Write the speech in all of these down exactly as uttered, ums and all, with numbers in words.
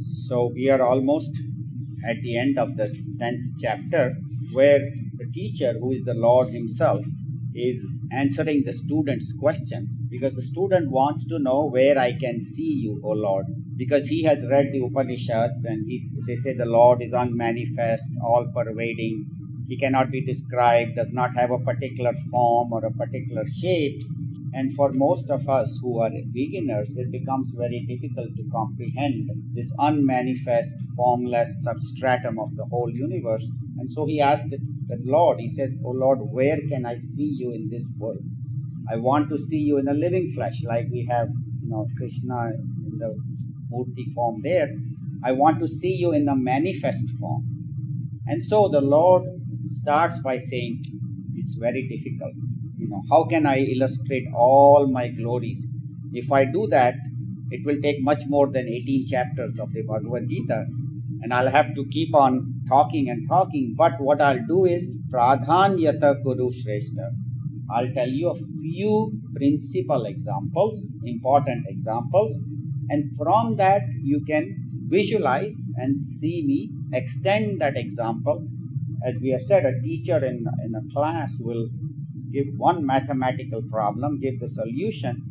So we are almost at the end of the tenth chapter, where the teacher, who is the Lord himself, is answering the student's question, because the student wants to know where I can see you, O Lord, because he has read the Upanishads, and he, they say the Lord is unmanifest, all-pervading. He cannot be described, does not have a particular form or a particular shape. And for most of us who are beginners, it becomes very difficult to comprehend this unmanifest, formless substratum of the whole universe. And so he asked the, the Lord, he says, "Oh Lord, where can I see you in this world? I want to see you in a living flesh, like we have, you know, Krishna in the Murti form there. I want to see you in a manifest form." And so the Lord starts by saying, it's very difficult. You know, how can I illustrate all my glories? If I do that, it will take much more than eighteen chapters of the Bhagavad Gita, and I'll have to keep on talking and talking. But what I'll do is, Pradhanyata Kuru Shrestha. I'll tell you a few principal examples, important examples, and from that you can visualize and see me extend that example. As we have said, a teacher in, in a class will give one mathematical problem, give the solution,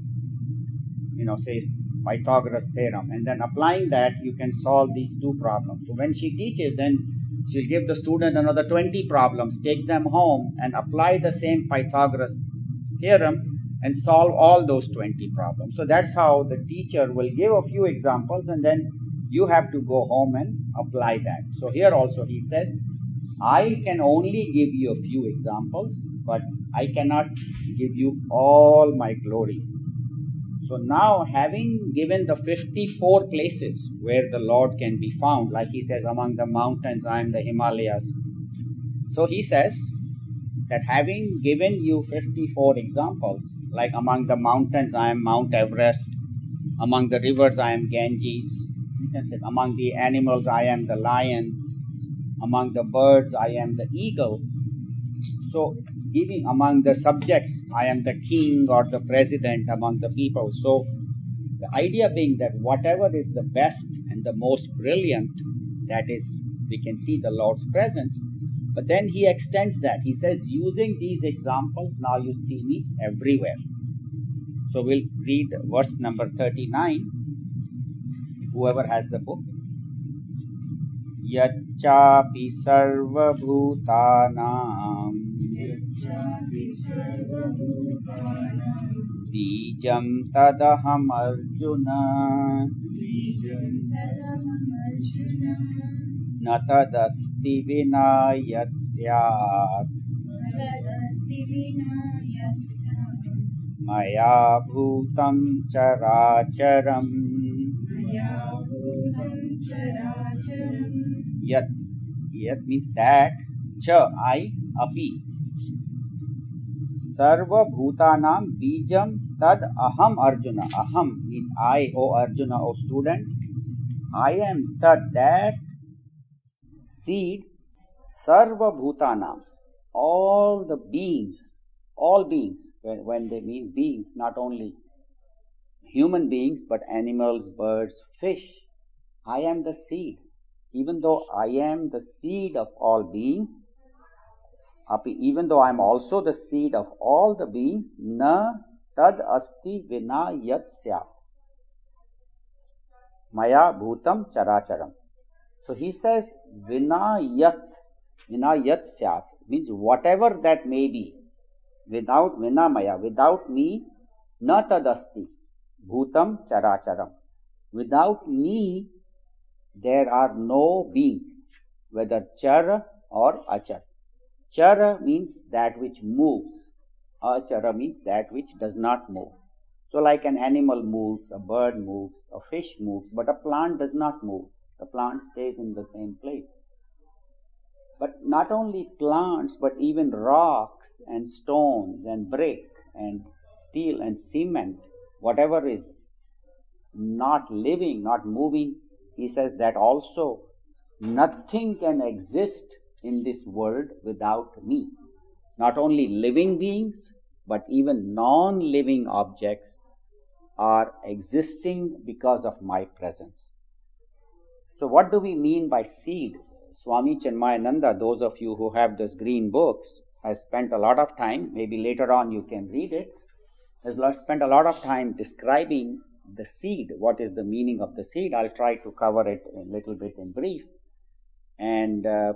you know, say Pythagoras theorem, and then applying that, you can solve these two problems. So when she teaches, then she'll give the student another twenty problems, take them home and apply the same Pythagoras theorem and solve all those twenty problems. So that's how the teacher will give a few examples, and then you have to go home and apply that. So here also he says, I can only give you a few examples, but I cannot give you all my glories. So now, having given the fifty-four places where the Lord can be found, like he says, among the mountains I am the Himalayas. So he says that having given you fifty-four examples, like among the mountains I am Mount Everest, among the rivers I am Ganges, you can say among the animals I am the lion, among the birds I am the eagle. So giving among the subjects I am the king or the president among the people. So the idea being that whatever is the best and the most brilliant, that is, we can see the Lord's presence. But then he extends that. He says, using these examples, now you see me everywhere. So we'll read verse number thirty-nine, whoever has the book. Yachapi sarva bhutanam Bijam tadaham arjuna Natadasti vina yat syat Maya bhutam characharam Yat, yat means that, cha, I, api. Sarva bhutanam bijam tad aham Arjuna. Aham means I, O Arjuna, O student. I am tad, that seed, sarva bhutanam. All the beings, all beings, when, when they mean beings, not only human beings, but animals, birds, fish. I am the seed. Even though I am the seed of all beings, even though I am also the seed of all the beings, na tad asti vina yat syat. Maya bhutam characharam. So he says, vina yat, vina yat syat, means whatever that may be, without vina maya, without me, na tad asti, bhutam characharam. Without me, there are no beings, whether chara or achara. Chara means that which moves. Achara means that which does not move. So like an animal moves, a bird moves, a fish moves, but a plant does not move. The plant stays in the same place. But not only plants, but even rocks and stones and brick and steel and cement, whatever is not living, not moving, he says that also nothing can exist in this world without me. Not only living beings, but even non-living objects are existing because of my presence. So what do we mean by seed? Swami Chinmayananda, those of you who have those green books, has spent a lot of time, maybe later on you can read it, has spent a lot of time describing the seed, what is the meaning of the seed. I'll try to cover it a little bit in brief and uh,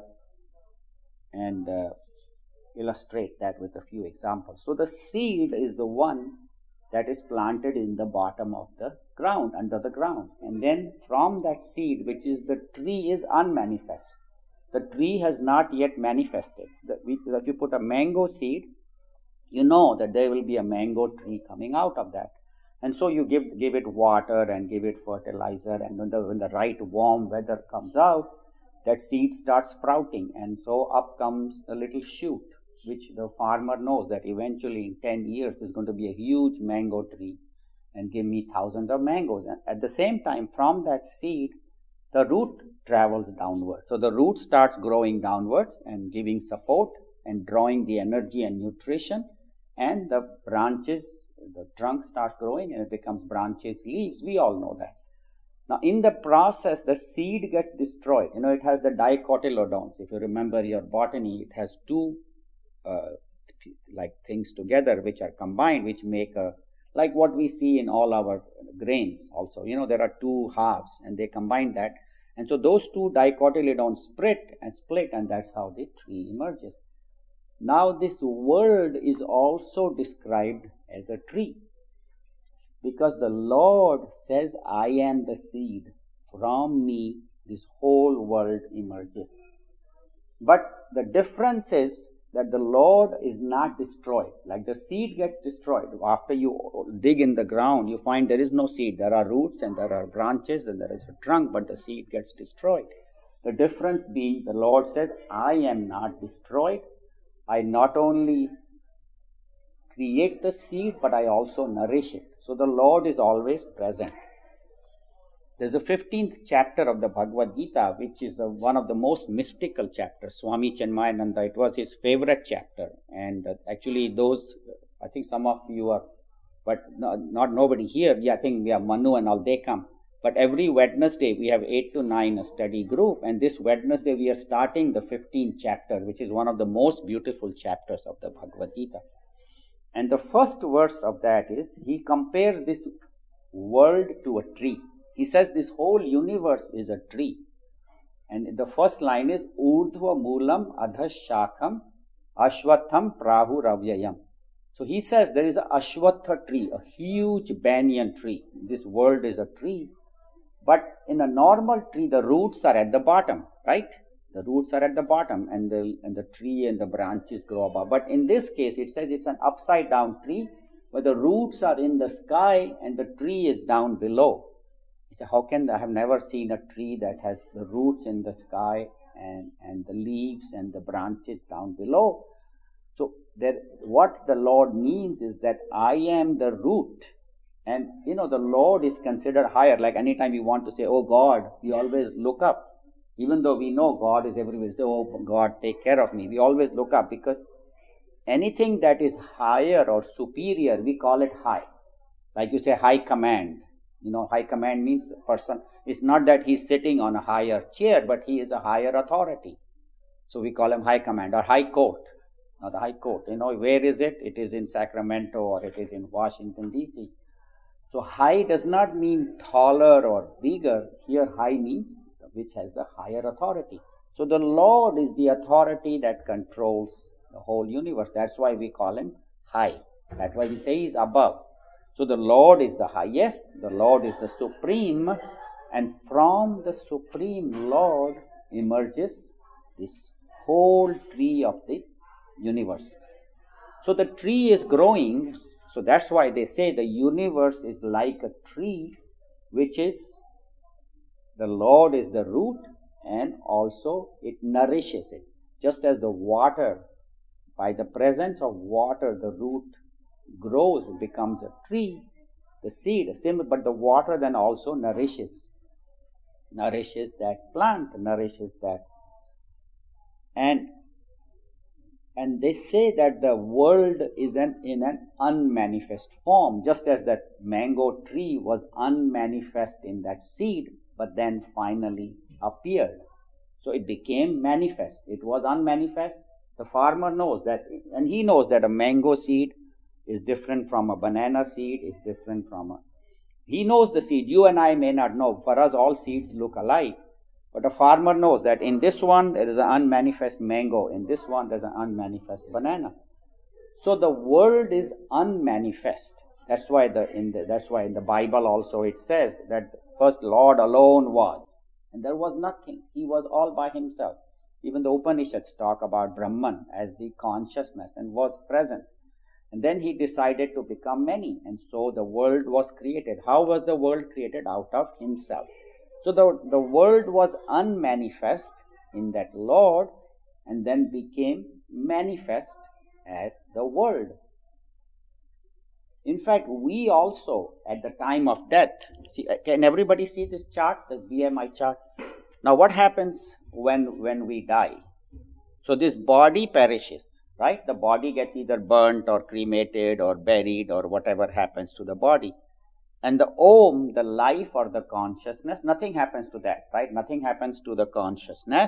and uh, illustrate that with a few examples. So the seed is the one that is planted in the bottom of the ground, under the ground. And then from that seed, which is the tree, is unmanifest. The tree has not yet manifested. The, we, if you put a mango seed, you know that there will be a mango tree coming out of that. And so you give give it water and give it fertilizer, and when the, when the right warm weather comes out, that seed starts sprouting, and so up comes a little shoot, which the farmer knows that eventually in ten years there's going to be a huge mango tree and give me thousands of mangoes. And at the same time, from that seed, the root travels downwards. So the root starts growing downwards and giving support and drawing the energy and nutrition, and the branches, the trunk starts growing and it becomes branches, leaves. We all know that. Now, in the process, the seed gets destroyed. You know, it has the dicotyledons. If you remember your botany, it has two uh, like things together which are combined, which make a, like what we see in all our grains also. You know, there are two halves and they combine that. And so those two dicotyledons split and split, and that's how the tree emerges. Now, this world is also described as a tree, because the Lord says, I am the seed. From me, this whole world emerges. But the difference is that the Lord is not destroyed. Like the seed gets destroyed. After you dig in the ground, you find there is no seed. There are roots and there are branches and there is a trunk, but the seed gets destroyed. The difference being, the Lord says, I am not destroyed. I not only create the seed, but I also nourish it. So the Lord is always present. There's a fifteenth chapter of the Bhagavad Gita, which is a, one of the most mystical chapters. Swami Chinmayananda, it was his favorite chapter. And uh, actually those, I think some of you are, but no, not nobody here. Yeah, I think we have Manu and all, they come. But every Wednesday, we have eight to nine a study group. And this Wednesday, we are starting the fifteenth chapter, which is one of the most beautiful chapters of the Bhagavad Gita. And the first verse of that is, he compares this world to a tree. He says this whole universe is a tree. And the first line is, Urdhva Moolam Adha Shakham Ashwatham Prahu Ravyayam. So he says there is a Ashwatha tree, a huge banyan tree. This world is a tree. But in a normal tree, the roots are at the bottom, right? The roots are at the bottom and the, and the tree and the branches grow above. But in this case, it says it's an upside down tree where the roots are in the sky and the tree is down below. You say, how can I have never seen a tree that has the roots in the sky and, and the leaves and the branches down below? So that what the Lord means is that I am the root. And you know, the Lord is considered higher. Like anytime we want to say, oh God, we always look up. Even though we know God is everywhere, we say, oh God, take care of me. We always look up, because anything that is higher or superior, we call it high. Like you say, high command. You know, high command means a person, it's not that he's sitting on a higher chair, but he is a higher authority. So we call him high command or high court. Now the high court, you know, where is it? It is in Sacramento or it is in Washington, D C. So high does not mean taller or bigger. Here high means which has the higher authority. So the Lord is the authority that controls the whole universe. That's why we call him high. That's why we say he is above. So the Lord is the highest, the Lord is the supreme, and from the supreme Lord emerges this whole tree of the universe. So the tree is growing, so that's why they say the universe is like a tree, which is, the Lord is the root, and also it nourishes it. Just as the water, by the presence of water, the root grows, becomes a tree, the seed, same, but the water then also nourishes, nourishes that plant, nourishes that. And and they say that the world is an, in an unmanifest form, just as that mango tree was unmanifest in that seed, but then finally appeared. So it became manifest. It was unmanifest. The farmer knows that, and he knows that a mango seed is different from a banana seed, is different from a... He knows the seed. You and I may not know. For us, all seeds look alike. But a farmer knows that in this one, there is an unmanifest mango. In this one, there's an unmanifest banana. So the world is unmanifest. That's why the in the that's why in the Bible also it says that first Lord alone was, and there was nothing. He was all by himself. Even the Upanishads talk about Brahman as the consciousness and was present. And then he decided to become many, and so the world was created. How was the world created? Out of himself. So the, the world was unmanifest in that Lord, and then became manifest as the world. In fact, we also, at the time of death, see, can everybody see this chart, this B M I chart? Now, what happens when, when we die? So this body perishes, right? The body gets either burnt or cremated or buried or whatever happens to the body. And the Om, the life or the consciousness, nothing happens to that, right? Nothing happens to the consciousness.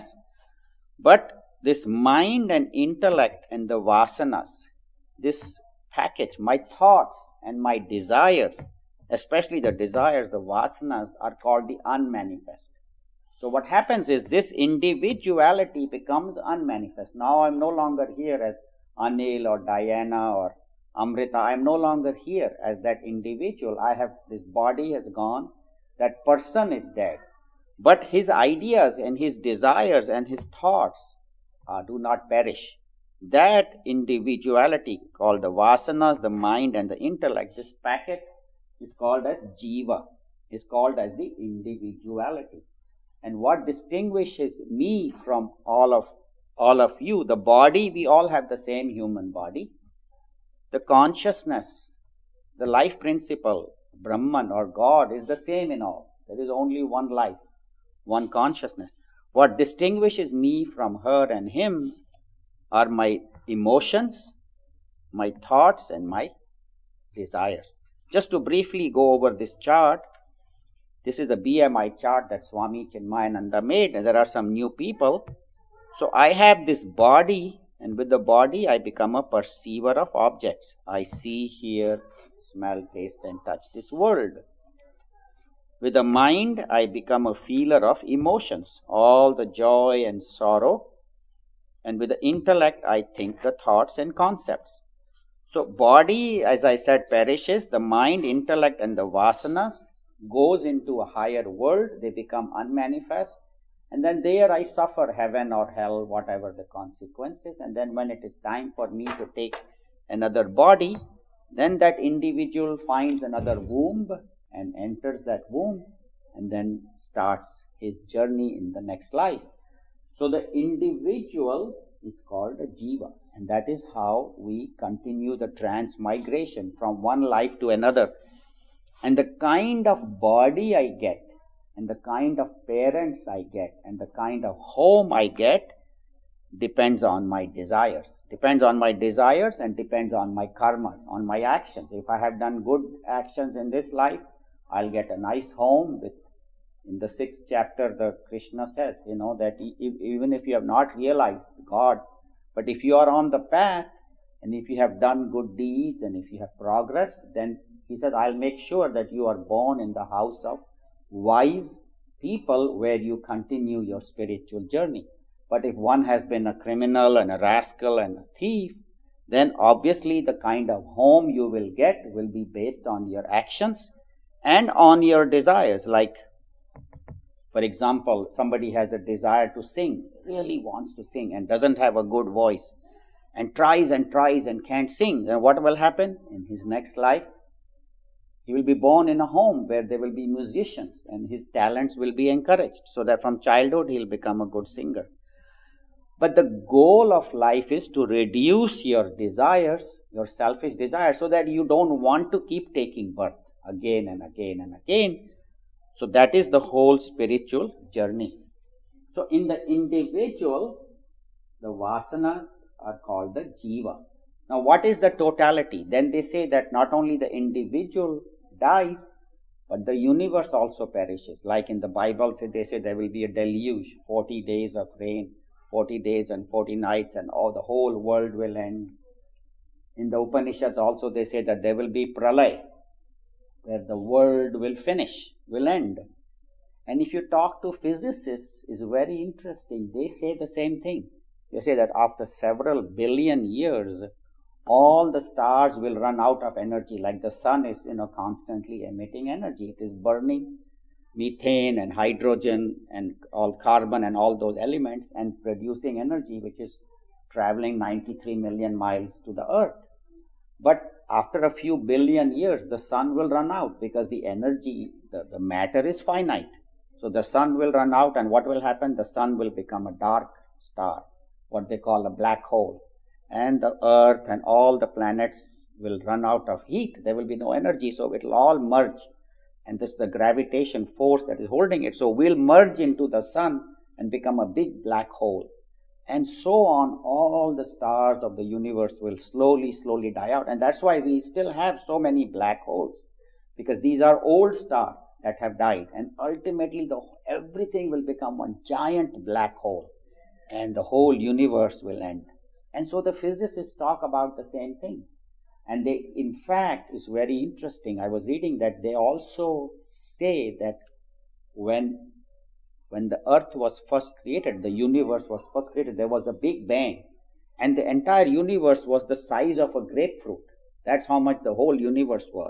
But this mind and intellect and the vasanas, this package, my thoughts and my desires, especially the desires, the vasanas, are called the unmanifest. So what happens is this individuality becomes unmanifest. Now I'm no longer here as Anil or Diana or Amrita. I'm no longer here as that individual. I have, this body has gone, that person is dead. But his ideas and his desires and his thoughts uh, do not perish. That individuality called the vasanas, the mind and the intellect, this packet is called as jiva, is called as the individuality. And what distinguishes me from all of all of you, the body, we all have the same human body. The consciousness, the life principle, Brahman or God is the same in all. There is only one life, one consciousness. What distinguishes me from her and him are my emotions, my thoughts and my desires. Just to briefly go over this chart, this is a B M I chart that Swami Chinmayananda made, and there are some new people. So I have this body, and with the body I become a perceiver of objects. I see, hear, smell, taste and touch this world. With the mind I become a feeler of emotions, all the joy and sorrow. And with the intellect I think the thoughts and concepts. So body, as I said, perishes. The mind, intellect and the vasanas goes into a higher world. They become unmanifest. And then there I suffer heaven or hell, whatever the consequences. And then when it is time for me to take another body, then that individual finds another womb and enters that womb and then starts his journey in the next life. So the individual is called a jiva, and that is how we continue the transmigration from one life to another. And the kind of body I get, and the kind of parents I get, and the kind of home I get depends on my desires. Depends on my desires and depends on my karmas, on my actions. If I have done good actions in this life, I'll get a nice home. With in the sixth chapter, the Krishna says, you know, that if, even if you have not realized God, but if you are on the path, and if you have done good deeds, and if you have progressed, then he says, I'll make sure that you are born in the house of wise people where you continue your spiritual journey. But if one has been a criminal and a rascal and a thief, then obviously the kind of home you will get will be based on your actions and on your desires. Like, for example, somebody has a desire to sing, really wants to sing and doesn't have a good voice and tries and tries and can't sing. Then what will happen? In his next life, he will be born in a home where there will be musicians and his talents will be encouraged, so that from childhood he'll become a good singer. But the goal of life is to reduce your desires, your selfish desires, so that you don't want to keep taking birth again and again and again. So that is the whole spiritual journey. So in the individual, the vasanas are called the jiva. Now what is the totality? Then they say that not only the individual dies, but the universe also perishes. Like in the Bible, they say there will be a deluge, forty days of rain, forty days and forty nights, and all the whole world will end. In the Upanishads also they say that there will be pralay, where the world will finish, will end. And if you talk to physicists, it's very interesting. They say the same thing. They say that after several billion years, all the stars will run out of energy. Like the sun is, you know, constantly emitting energy. It is burning methane and hydrogen and all carbon and all those elements and producing energy, which is traveling ninety-three million miles to the earth. But after a few billion years, the sun will run out because the energy, the, the matter is finite. So the sun will run out, and what will happen? The sun will become a dark star, what they call a black hole. And the earth and all the planets will run out of heat. There will be no energy, so it will all merge. And this is the gravitation force that is holding it. So we'll merge into the sun and become a big black hole. And so on, all the stars of the universe will slowly, slowly die out. And that's why we still have so many black holes, because these are old stars that have died. And ultimately, the, everything will become one giant black hole, and the whole universe will end. And so the physicists talk about the same thing. And they, in fact, it's very interesting. I was reading that they also say that when When the earth was first created, the universe was first created, there was a big bang. And the entire universe was the size of a grapefruit. That's how much the whole universe was.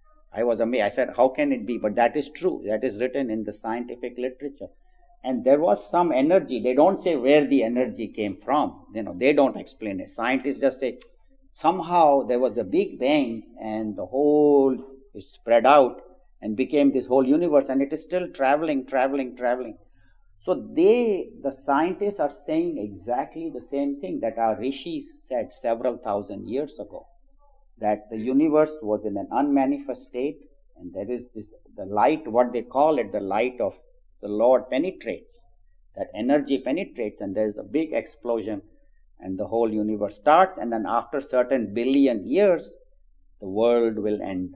I was amazed. I said, how can it be? But that is true. That is written in the scientific literature. And there was some energy. They don't say where the energy came from. You know, they don't explain it. Scientists just say, somehow there was a big bang and the whole is spread out and became this whole universe, and it is still traveling, traveling, traveling. So they, the scientists are saying exactly the same thing that our rishis said several thousand years ago, that the universe was in an unmanifest state, and there is this, the light, what they call it, the light of the Lord penetrates, that energy penetrates, and there is a big explosion, and the whole universe starts, and then after certain billion years, the world will end.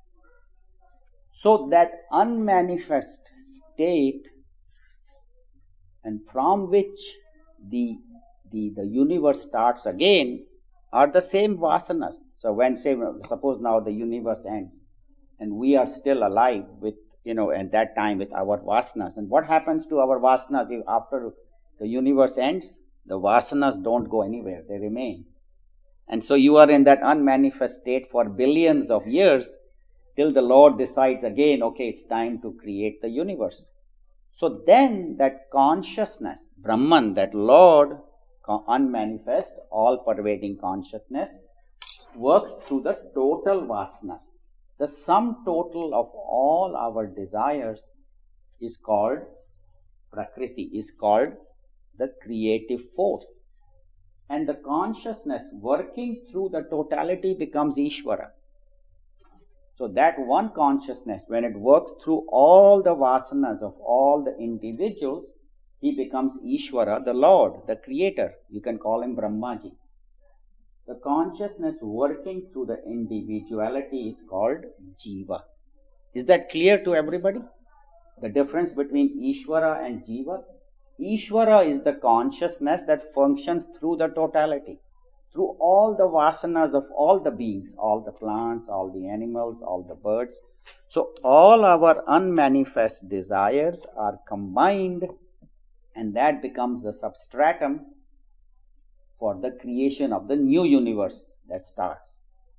So that unmanifest state, and from which the, the, the universe starts again, are the same vasanas. So when, say, suppose now the universe ends, and we are still alive with, you know, at that time with our vasanas. And what happens to our vasanas if after the universe ends? The vasanas don't go anywhere, they remain. And so you are in that unmanifest state for billions of years, till the Lord decides again, okay, it's time to create the universe. So then that consciousness, Brahman, that Lord, unmanifest, all-pervading consciousness, works through the total vasanas. The sum total of all our desires is called Prakriti, is called the creative force. And the consciousness working through the totality becomes Ishvara. So that one consciousness, when it works through all the vasanas of all the individuals, he becomes Ishvara, the Lord, the Creator. You can call him Brahmaji. The consciousness working through the individuality is called Jiva. Is that clear to everybody? The difference between Ishvara and Jiva? Ishvara is the consciousness that functions through the totality, through all the vasanas of all the beings, all the plants, all the animals, all the birds. So all our unmanifest desires are combined, and that becomes the substratum for the creation of the new universe that starts.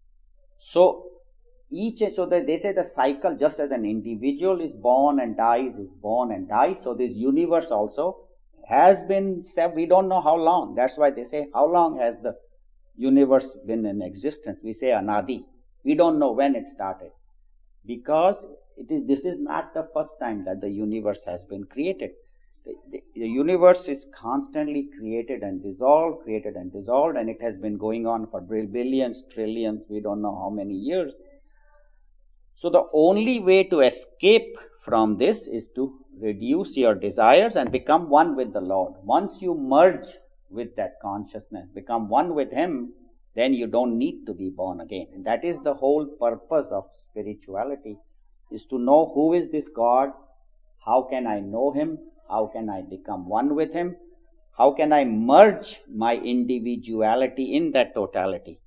So each, so that they say the cycle, just as an individual is born and dies, is born and dies, so this universe also has been, we don't know how long. That's why they say, how long has the universe been in existence? We say Anadi. We don't know when it started, because it is. This is not the first time that the universe has been created. The, the, the universe is constantly created and dissolved, created and dissolved, and it has been going on for billions, trillions, we don't know how many years. So the only way to escape from this is to reduce your desires and become one with the Lord. Once you merge with that consciousness, become one with him, then you don't need to be born again. And that is the whole purpose of spirituality, is to know who is this God, how can I know Him, how can I become one with Him, how can I merge my individuality in that totality.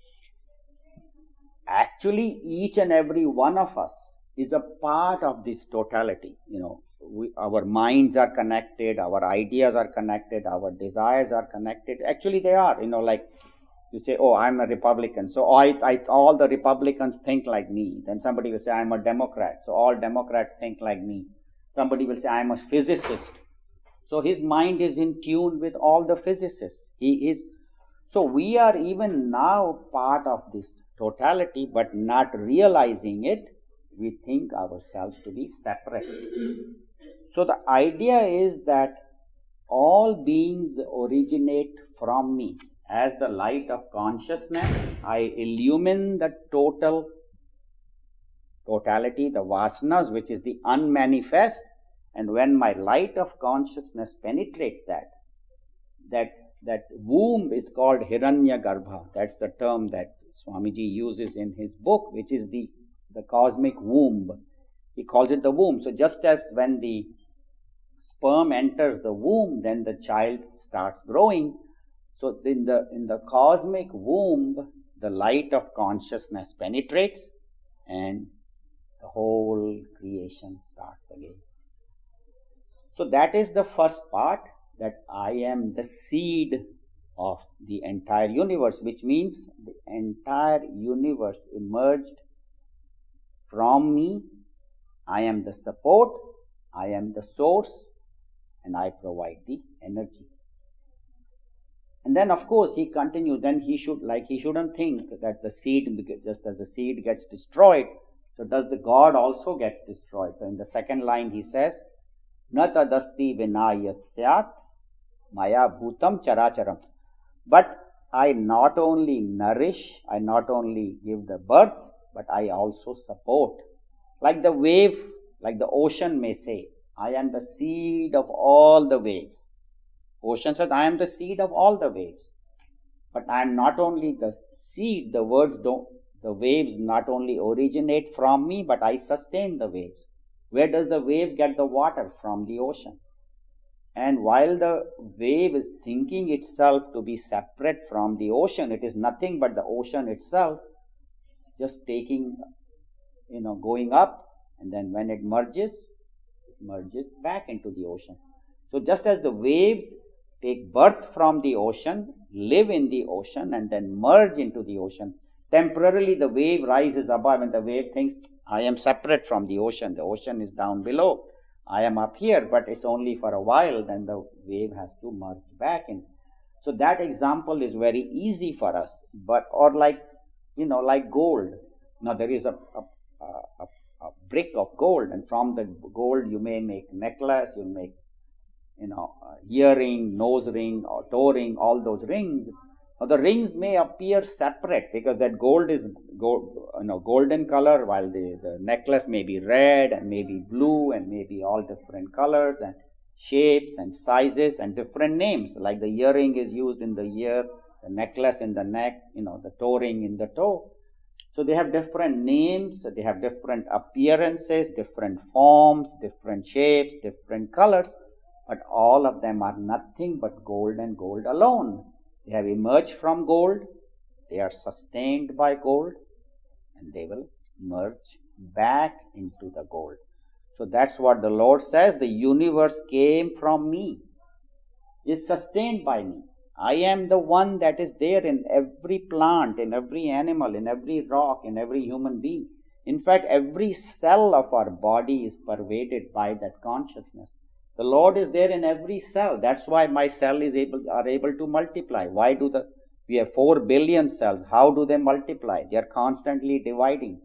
Actually, each and every one of us is a part of this totality. You know, we, our minds are connected, our ideas are connected, our desires are connected. Actually, they are. You know, like you say, oh, I'm a Republican, so I, I, all the Republicans think like me. Then somebody will say, I'm a Democrat, so all Democrats think like me. Somebody will say, I'm a physicist. So his mind is in tune with all the physicists. He is. So we are even now part of this totality, but not realizing it, we think ourselves to be separate. So the idea is that all beings originate from me. As the light of consciousness, I illumine the total totality, the vasanas, which is the unmanifest. And when my light of consciousness penetrates that, that that womb is called Hiranyagarbha. That's the term that Swamiji uses in his book, which is the, the cosmic womb. He calls it the womb. So just as when the sperm enters the womb, then the child starts growing. So in the in the cosmic womb, the light of consciousness penetrates and the whole creation starts again. So that is the first part, that I am the seed of the entire universe, which means the entire universe emerged from me. I am the support, I am the source, and I provide the energy. And then of course he continues, then he should, like he shouldn't think that the seed, just as the seed gets destroyed, so does the God also gets destroyed. So in the second line he says, Na tadasti vinayat syat maya bhutam characharam. But I not only nourish, I not only give the birth, but I also support. Like the wave, like the ocean may say, I am the seed of all the waves. Ocean says, I am the seed of all the waves. But I am not only the seed, the words don't, the waves not only originate from me, but I sustain the waves. Where does the wave get the water? From the ocean. And while the wave is thinking itself to be separate from the ocean, it is nothing but the ocean itself just taking, you know, going up, and then when it merges, it merges back into the ocean. So just as the waves take birth from the ocean, live in the ocean, and then merge into the ocean, temporarily the wave rises above and the wave thinks, I am separate from the ocean. The ocean is down below. I am up here, but it's only for a while, then the wave has to merge back in. So that example is very easy for us. But, or like, you know, like gold. Now there is a, a, a, a brick of gold, and from the gold you may make necklace, you make, you know, earring, nose ring, or toe ring, all those rings. Now the rings may appear separate because that gold is gold, you know, golden color, while the, the necklace may be red and maybe blue and maybe all different colors and shapes and sizes and different names. Like the earring is used in the ear, the necklace in the neck, you know, the toe ring in the toe. So they have different names, they have different appearances, different forms, different shapes, different colors, but all of them are nothing but gold and gold alone. They have emerged from gold, they are sustained by gold, and they will merge back into the gold. So that's what the Lord says, the universe came from me, is sustained by me. I am the one that is there in every plant, in every animal, in every rock, in every human being. In fact, every cell of our body is pervaded by that consciousness. The Lord is there in every cell. That's why my cell is able are able to multiply. Why do the we have four billion cells? How do they multiply? They are constantly dividing.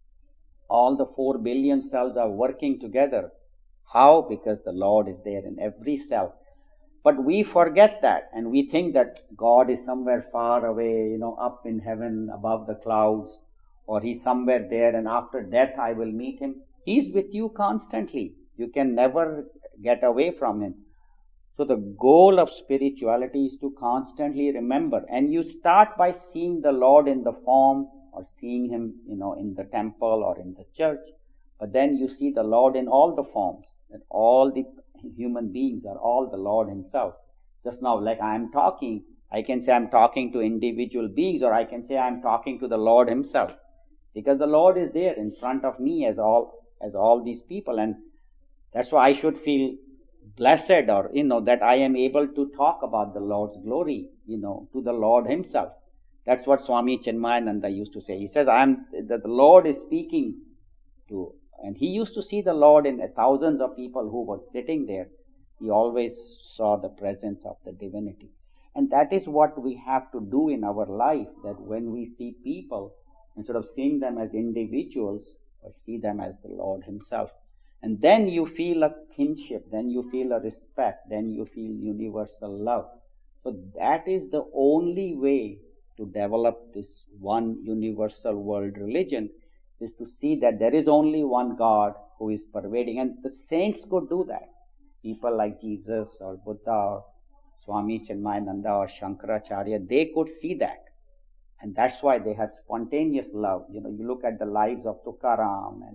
All the four billion cells are working together. How? Because the Lord is there in every cell. But we forget that, and we think that God is somewhere far away, you know, up in heaven above the clouds, or He's somewhere there, and after death I will meet Him. He's with you constantly. You can never get away from Him. So the goal of spirituality is to constantly remember, and you start by seeing the Lord in the form, or seeing Him, you know, in the temple or in the church. But then you see the Lord in all the forms, that all the human beings are all the Lord himself. Just now, like I am talking, I can say I am talking to individual beings, or I can say I am talking to the Lord himself. Because the Lord is there in front of me as all as all these people, and that's why I should feel blessed, or you know, that I am able to talk about the Lord's glory, you know, to the Lord himself. That's what Swami Chinmayananda used to say. He says, I am that the Lord is speaking to, and he used to see the Lord in thousands of people who were sitting there. He always saw the presence of the divinity. And that is what we have to do in our life, that when we see people, instead of seeing them as individuals, or see them as the Lord himself. And then you feel a kinship, then you feel a respect, then you feel universal love. So that is the only way to develop this one universal world religion, is to see that there is only one God who is pervading. And the saints could do that. People like Jesus or Buddha or Swami Chinmayananda or Shankaracharya, they could see that. And that's why they had spontaneous love. You know, you look at the lives of Tukaram and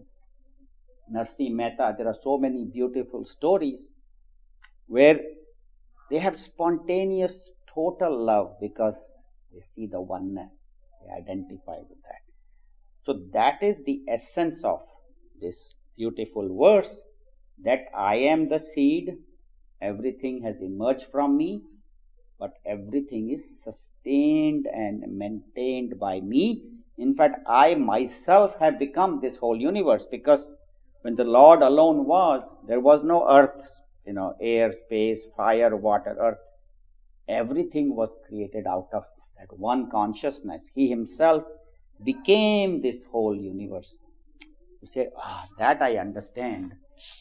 Narsi Mehta, there are so many beautiful stories where they have spontaneous total love because they see the oneness, they identify with that. So that is the essence of this beautiful verse, that I am the seed, everything has emerged from me, but everything is sustained and maintained by me. In fact, I myself have become this whole universe, because when the Lord alone was, there was no earth, you know, air, space, fire, water, earth. Everything was created out of that one consciousness. He himself became this whole universe. You say, ah, that I understand.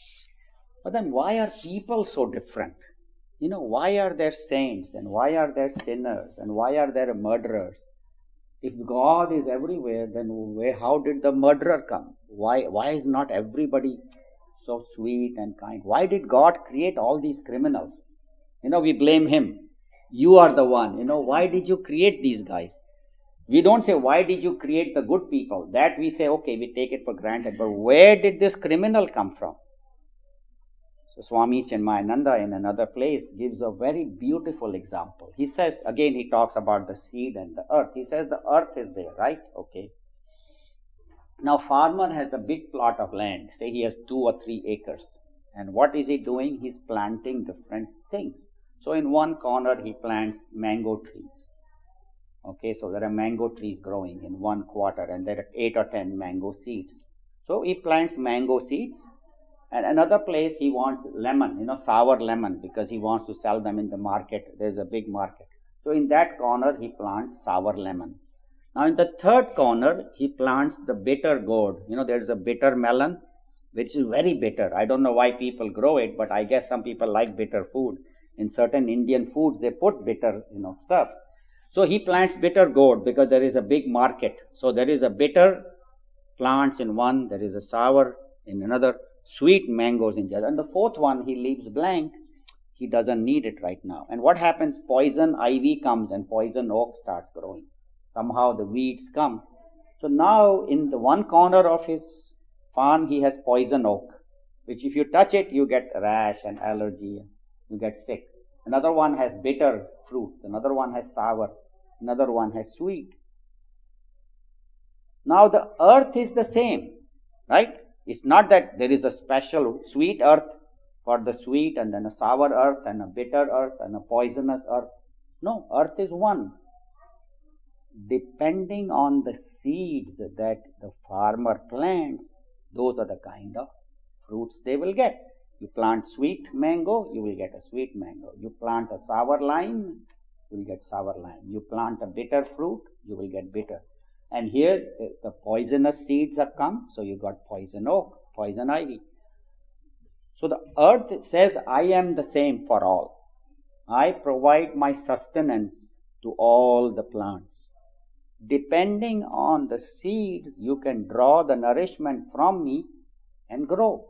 But then why are people so different? You know, why are there saints and why are there sinners and why are there murderers? If God is everywhere, then where, how did the murderer come? Why, why is not everybody so sweet and kind? Why did God create all these criminals? You know, we blame him. You are the one. You know, why did you create these guys? We don't say, why did you create the good people? That we say, okay, we take it for granted. But where did this criminal come from? So Swami Chinmayananda in another place gives a very beautiful example. He says, again he talks about the seed and the earth. He says the earth is there, right? Okay. Now farmer has a big plot of land. Say he has two or three acres. And what is he doing? He's planting different things. So in one corner he plants mango trees. Okay, so there are mango trees growing in one quarter and there are eight or ten mango seeds. So he plants mango seeds. And another place he wants lemon, you know, sour lemon, because he wants to sell them in the market. There's a big market. So in that corner he plants sour lemon. Now in the third corner he plants the bitter gourd. You know, there's a bitter melon, which is very bitter. I don't know why people grow it, but I guess some people like bitter food. In certain Indian foods they put bitter, you know, stuff. So he plants bitter gourd because there is a big market. So there is a bitter plants in one, there is a sour in another, sweet mangoes in the other. And the fourth one he leaves blank. He doesn't need it right now. And what happens? Poison ivy comes and poison oak starts growing. Somehow the weeds come. So now in the one corner of his farm he has poison oak, which if you touch it you get rash and allergy, you get sick. Another one has bitter fruits, another one has sour, another one has sweet. Now the earth is the same, right? It's not that there is a special sweet earth for the sweet and then a sour earth and a bitter earth and a poisonous earth. No, earth is one. Depending on the seeds that the farmer plants, those are the kind of fruits they will get. You plant sweet mango, you will get a sweet mango. You plant a sour lime, you will get sour lime. You plant a bitter fruit, you will get bitter. And here the poisonous seeds have come, so you got poison oak, poison ivy. So the earth says, I am the same for all. I provide my sustenance to all the plants. Depending on the seed, you can draw the nourishment from me and grow.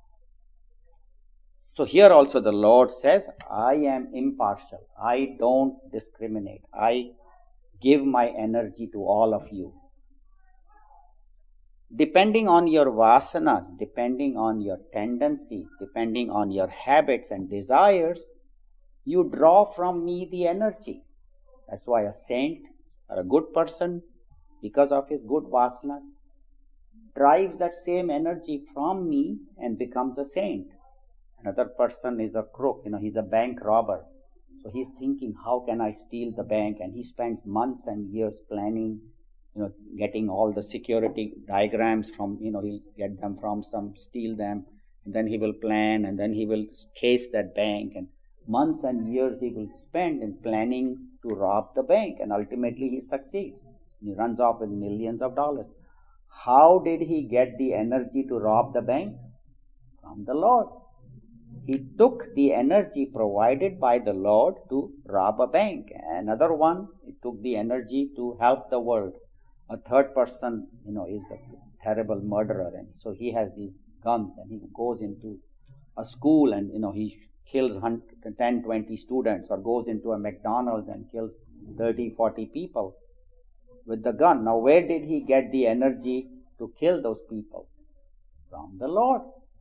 So here also the Lord says, I am impartial. I don't discriminate. I give my energy to all of you. depending on your vasanas, depending on your tendencies, depending on your habits and desires, you draw from me the energy. That's why a saint or a good person, because of his good vasanas, drives that same energy from me and becomes a saint. Another person is a crook, you know, he's a bank robber. So he's thinking, how can I steal the bank? And he spends months and years planning, you know, getting all the security diagrams from, you know, he'll get them from some, steal them, and then he will plan, and then he will case that bank, and months and years he will spend in planning to rob the bank, and ultimately he succeeds. He runs off with millions of dollars. How did he get the energy to rob the bank? From the Lord. He took the energy provided by the Lord to rob a bank. Another one, he took the energy to help the world. A third person, you know, is a terrible murderer, and so he has these guns, and he goes into a school and, you know, he kills ten, twenty students, or goes into a McDonald's and kills thirty, forty people with the gun. Now, where did he get the energy to kill those people? From the Lord.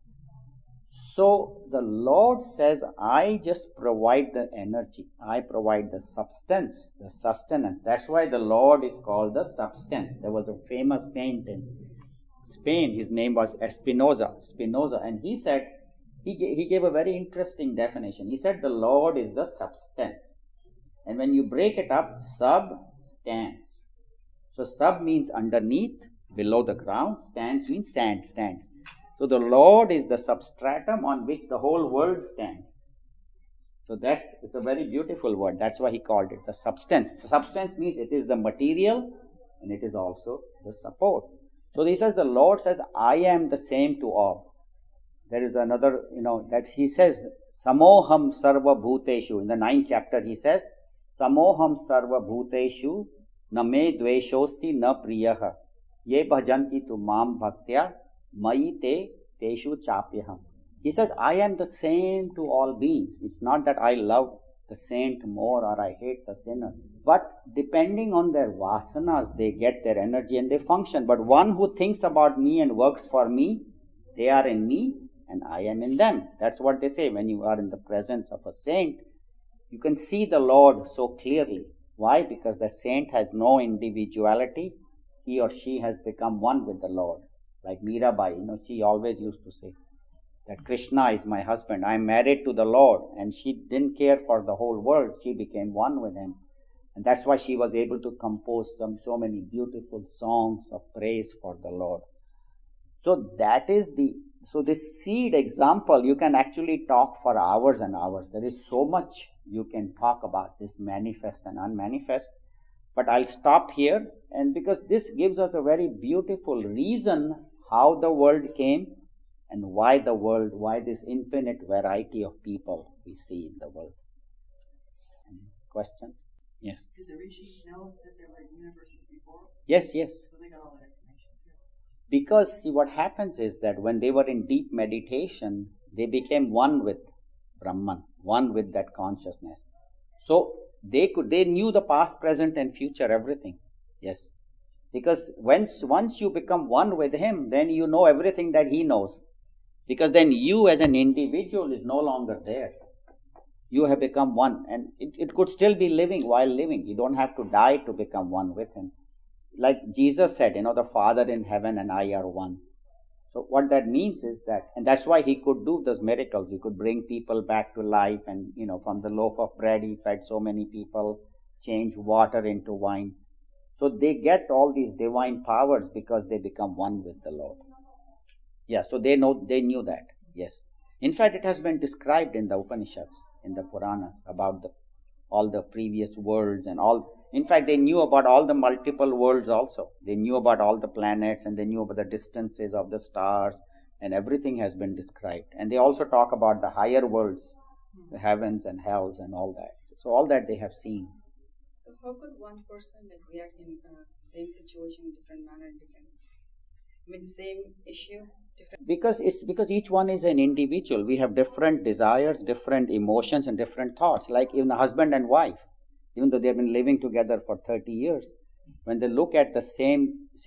So the Lord says, I just provide the energy. I provide the substance, the sustenance. That's why the Lord is called the substance. There was a famous saint in Spain. His name was Spinoza. Spinoza. And he said, he, he gave a very interesting definition. He said, the Lord is the substance. And when you break it up, substance. So sub means underneath, below the ground. Stance means stand, stands. So the Lord is the substratum on which the whole world stands. So that's it's a very beautiful word. That's why he called it the substance. Substance means it is the material and it is also the support. So he says, the Lord says, I am the same to all. There is another, you know, that he says, Samoham sarva bhuteshu. In the ninth chapter he says, Samoham sarva bhuteshu na me dveshosti na priyaha. Ye bhajanti tu mam bhaktya. Mai te teshu chapyaham. He says, I am the same to all beings. It's not that I love the saint more or I hate the sinner. But depending on their vasanas, they get their energy and they function. But one who thinks about me and works for me, they are in me and I am in them. That's what they say. When you are in the presence of a saint, you can see the Lord so clearly. Why? Because the saint has no individuality. He or she has become one with the Lord. Like Mirabai, you know, she always used to say that Krishna is my husband. I am married to the Lord. And she didn't care for the whole world. She became one with him. And that's why she was able to compose some so many beautiful songs of praise for the Lord. So that is the, so this seed example, you can actually talk for hours and hours. There is so much you can talk about this manifest and unmanifest. But I'll stop here, and because this gives us a very beautiful reason how the world came and why the world, why this infinite variety of people we see in the world. Any question? Yes. Did the rishis know that there were universes before? Yes, yes. So they got all that information too. Because see, what happens is that when they were in deep meditation, they became one with Brahman, one with that consciousness. So they could, they knew the past, present, and future, everything. Yes. Because once, once you become one with him, then you know everything that he knows. Because then you as an individual is no longer there. You have become one. And it, it could still be living while living. You don't have to die to become one with him. Like Jesus said, you know, the Father in heaven and I are one. So what that means is that, and that's why he could do those miracles. He could bring people back to life, and, you know, from the loaf of bread, he fed so many people, change water into wine. So they get all these divine powers because they become one with the Lord. Yeah, so they know, they knew that. Yes. In fact, it has been described in the Upanishads, in the Puranas, about the, all the previous worlds and all. In fact, they knew about all the multiple worlds also. They knew about all the planets, and they knew about the distances of the stars, and everything has been described. And they also talk about the higher worlds, the heavens and hells and all that. So all that they have seen. So how could one person like react in uh, same situation in different manner, different, I mean same issue, different? Because it's because each one is an individual. We have different desires, different emotions, and different thoughts. Like even a husband and wife, even though they have been living together for thirty years, when they look at the same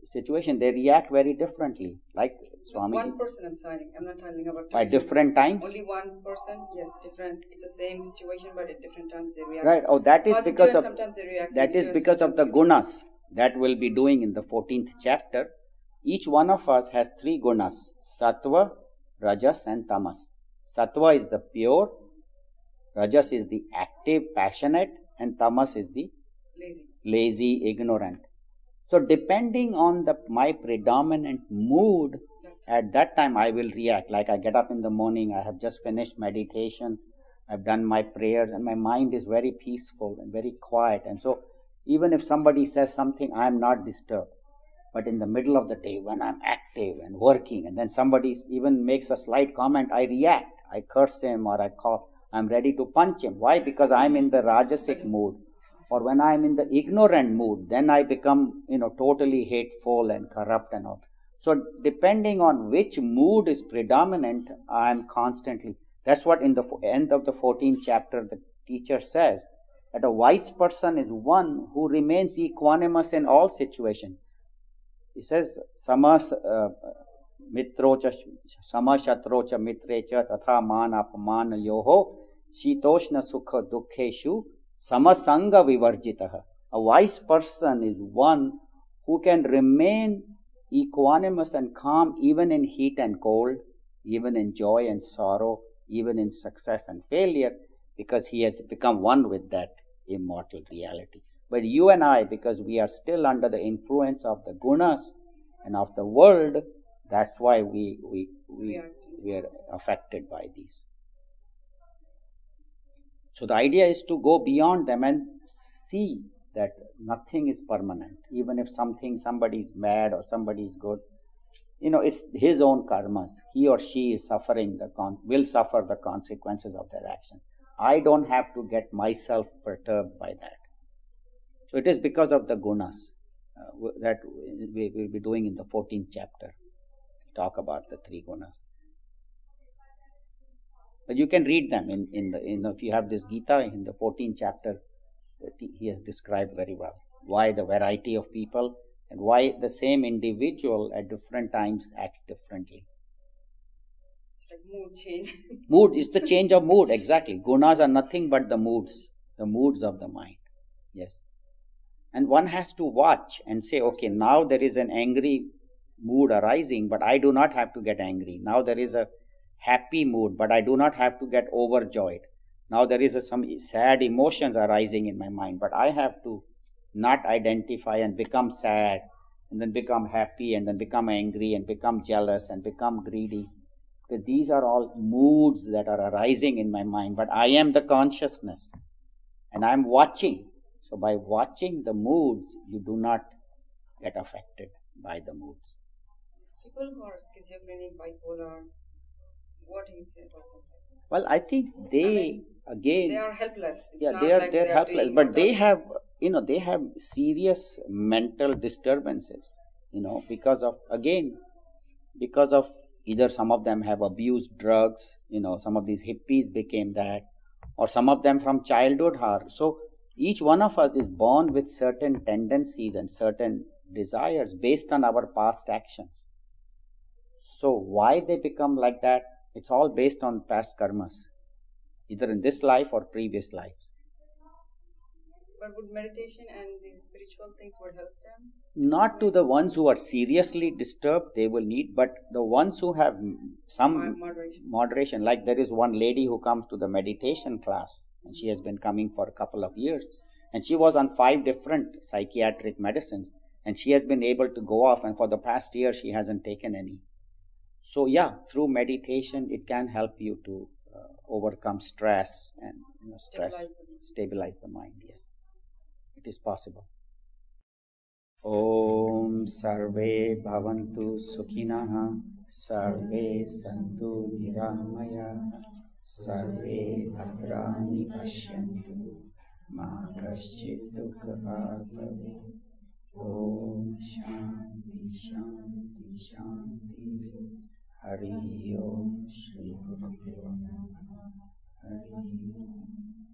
situation, they react very differently. Like Swami, One person, I'm sorry, I'm not talking about. by two different times. Only one person, yes, different. It's the same situation, but at different times they react. Right. Oh, that is Positive because and of sometimes they react that is negative and because of the sometimes neutral. gunas that we'll be doing in the fourteenth chapter. Each one of us has three gunas: sattva, rajas, and tamas. Sattva is the pure, rajas is the active, passionate, and tamas is the Lazy. lazy, ignorant. So depending on the my predominant mood, at that time I will react. Like I get up in the morning, I have just finished meditation, I've done my prayers, and my mind is very peaceful and very quiet. And so even if somebody says something, I am not disturbed. But in the middle of the day, when I'm active and working, and then somebody even makes a slight comment, I react. I curse him or I call, I'm ready to punch him. Why? Because I'm in the rajasic mood. Or when I'm in the ignorant mood, then I become, you know, totally hateful and corrupt and all. So depending on which mood is predominant, I'm constantly. That's what in the end of the fourteenth chapter the teacher says, that a wise person is one who remains equanimous in all situations. He says, samas uh, mitrocha samashatrocha mitrecha tatha man apman yoho shitoshna sukha dukkheshu samasanga vivarjitaha. A wise person is one who can remain equanimous and calm even in heat and cold, even in joy and sorrow, even in success and failure, because he has become one with that immortal reality. But you and I, because we are still under the influence of the gunas and of the world, that's why we we we, we are affected by these. So the idea is to go beyond them and see that nothing is permanent. Even if something, somebody is bad or somebody is good, you know, it's his own karmas. He or she is suffering the con- will suffer the consequences of their action. I don't have to get myself perturbed by that. So it is because of the gunas uh, that we will be doing in the fourteenth chapter. Talk about the three gunas. But you can read them in, in the in if you have this Gita in the fourteenth chapter, he has described very well why the variety of people and why the same individual at different times acts differently. It's like mood change. Mood is the change of mood, exactly. Gunas are nothing but the moods, the moods of the mind. Yes. And one has to watch and say, okay, now there is an angry mood arising, but I do not have to get angry. Now there is a happy mood, but I do not have to get overjoyed. Now there is a, some sad emotions arising in my mind, but I have to not identify and become sad, and then become happy, and then become angry, and become jealous, and become greedy. Because these are all moods that are arising in my mind, but I am the consciousness, and I am watching. So by watching the moods, you do not get affected by the moods. People who are schizophrenic, bipolar, what do you say about them? Well, I think they, I mean, again, they are helpless. It's yeah, not they are like they are they are helpless, doing but they whatever. have, you know, they have serious mental disturbances, you know, because of, again, because of either some of them have abused drugs, you know, some of these hippies became that, or some of them from childhood are. So each one of us is born with certain tendencies and certain desires based on our past actions. So why they become like that? It's all based on past karmas, either in this life or previous life. But would meditation and the spiritual things would help them? Not to the ones who are seriously disturbed, they will need, but the ones who have some moderation. moderation, like there is one lady who comes to the meditation class, and she has been coming for a couple of years, and she was on five different psychiatric medicines, and she has been able to go off, and for the past year she hasn't taken any. So yeah, through meditation it can help you to uh, overcome stress and, you know, stress, Stabilize the mind. stabilize the mind. Yes, it is possible. Om Sarve Bhavantu Sukhinah, Sarve Santu Niramaya, Sarve Bhadrani Pashyantu, Ma Kaschit Dukha Bhave. Om Shanti Shanti Shanti. Hari Om Shri Guru Dev Namaha. Hari Om.